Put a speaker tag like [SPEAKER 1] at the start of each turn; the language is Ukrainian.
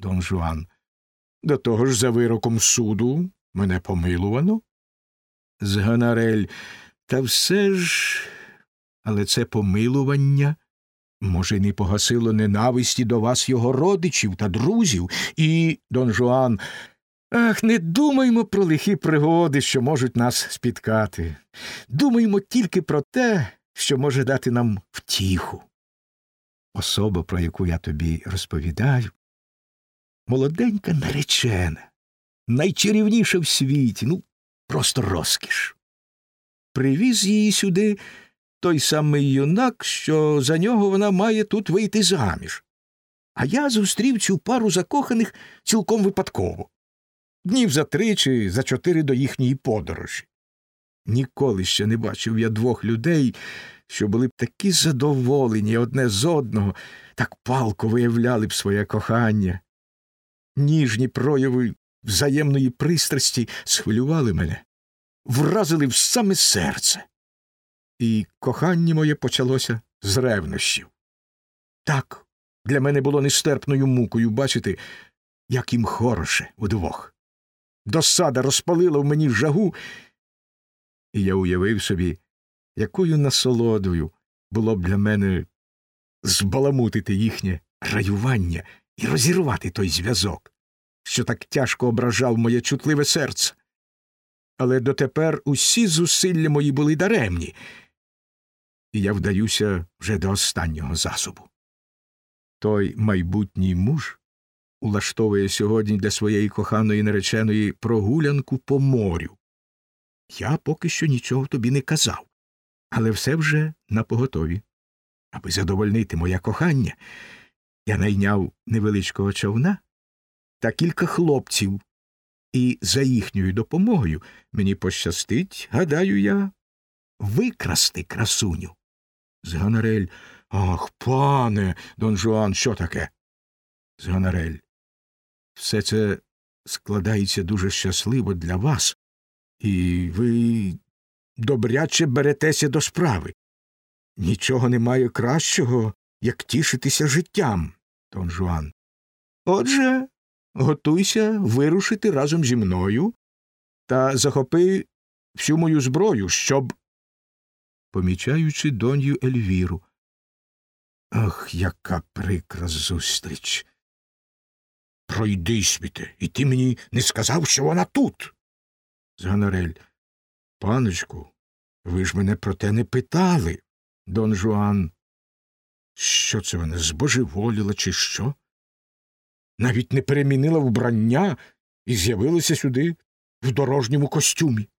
[SPEAKER 1] Дон Жуан. До того ж за вироком суду мене помилувано. Зганарель. Та все ж... Але це помилування, може, не погасило ненависті до вас його родичів та друзів. І, Дон Жуан, ах, не думаймо про лихі пригоди, що можуть нас спіткати. Думаймо тільки про те, що може дати нам втіху. Особа, про яку я тобі розповідаю, молоденька наречена, найчарівніша в світі, просто розкіш. Привіз її сюди той самий юнак, що за нього вона має тут вийти заміж. А я зустрів цю пару закоханих цілком випадково. Днів за 3 чи за 4 до їхньої подорожі. Ніколи ще не бачив я двох людей, що були б такі задоволені одне з одного, так палко виявляли б своє кохання. Ніжні прояви взаємної пристрасті схвилювали мене, вразили в саме серце. І кохання моє почалося з ревнощів. Так, для мене було нестерпною мукою бачити, як їм хороше удвох. Досада розпалила в мені жагу, і я уявив собі, якою насолодою було б для мене збаламутити їхнє раювання і розірвати той зв'язок, що так тяжко ображав моє чутливе серце. Але дотепер усі зусилля мої були даремні, і я вдаюся вже до останнього засобу. Той майбутній муж улаштовує сьогодні для своєї коханої нареченої прогулянку по морю. Я поки що нічого тобі не казав, але все вже напоготові. Аби задовольнити моє кохання, я найняв невеличкого човна та кілька хлопців, і за їхньою допомогою мені пощастить, гадаю я, викрасти красуню. Зганарель. Ах, пане Дон Жуан, що таке? Зганарель. Все це складається дуже щасливо для вас, і ви добряче беретеся до справи. Нічого немає кращого, як тішитися життям, Дон Жуан. Отже, готуйся вирушити разом зі мною та захопи всю мою зброю, щоб... Помічаючи донью Ельвіру. Ах, яка прикра зустріч. Пройди, світе, і ти мені не сказав, що вона тут. Зганарель. Паночку, ви ж мене про те не питали. Дон Жуан. Що це вона, збожеволіла чи що? Навіть не перемінила вбрання і з'явилася сюди в дорожньому костюмі.